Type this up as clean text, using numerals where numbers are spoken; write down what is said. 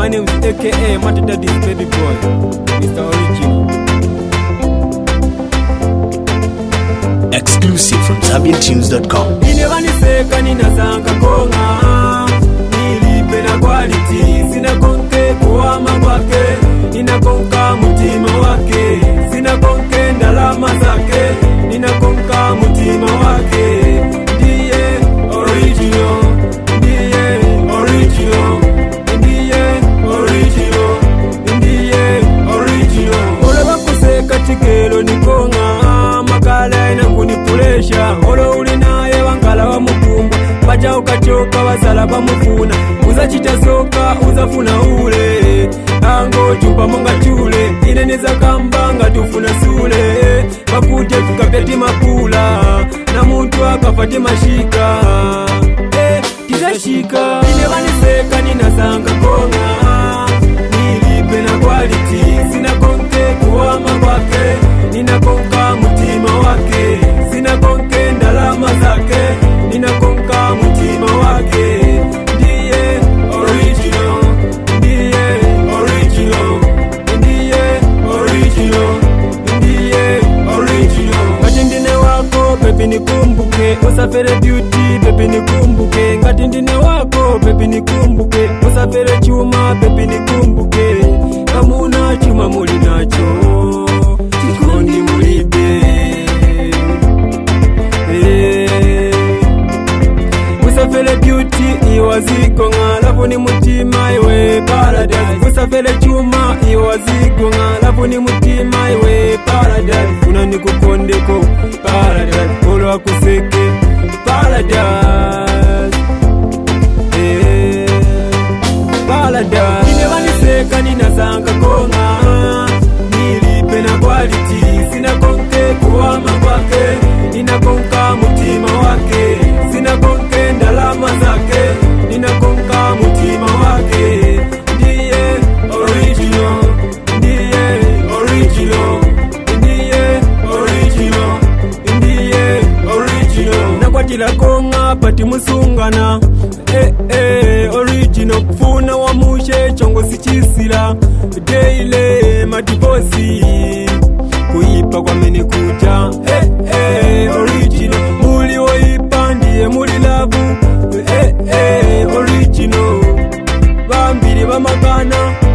My name is AKA Mata Daddy's baby boy, Mr. Original. Exclusive from ZambianTunes.com. Inevaniseka ninasanga konga, nilipe na quality. Sina konke kuama kwake, ninakonka mutima wake. Sina konke ndalama zake, ninakonka mutima wake. Ndiye original, ndiye original, ndiye original, ndiye original. Ole bakuseka chikelo nikonga, makala inangunipulesha. Ole uli naye wankala wa mukumba, bacha ukachoka wasala bamufuna. Uza chitasoka uzafuna ule, ango chupa monga chule. Ineneza kambanga tufuna sule, bakuje tukapeti makula, na muntu akapati mashika. Tizashika inevaniseka ninasanga konga, nilipe na quality. Sina konke kuama kwake, ninakonka mutima wake. Sina konke ndalama zake, ninakonka mutima wake. Ndiye original, ndiye original, ndiye original, ndiye original. Ngati ndine wako baby nikumbuke, usafere beauty baby nikumbuke. Ngati ndine wako baby nikumbuke, usafere chuma baby nikumbuke. Kamuna chuma muli nacho, chikondi mulibe. Usafere beauty iwaziko ngalabu ni mutima iwe paradise. Usafere chuma iwaziko ngalabu ni mutima iwe paradise. Unani kukondeko paradise, olo akuseke paradise. Paradise inevaniseka ninasanga konga, nilipe na quality. Sina konke kuama kwake, ninakonka mutima wake. Sina konke ndalama zake, ninakonka mutima wake. Ndiye original, ndiye original, ndiye original, ndiye original. Nakwatila konga pati musungana, original. Kufuna wa mushe chongo sichisila, daily madivosi kuipa kwa meni kuja. Original muli waipa ndiye muli labu. Original bambiri bamakana,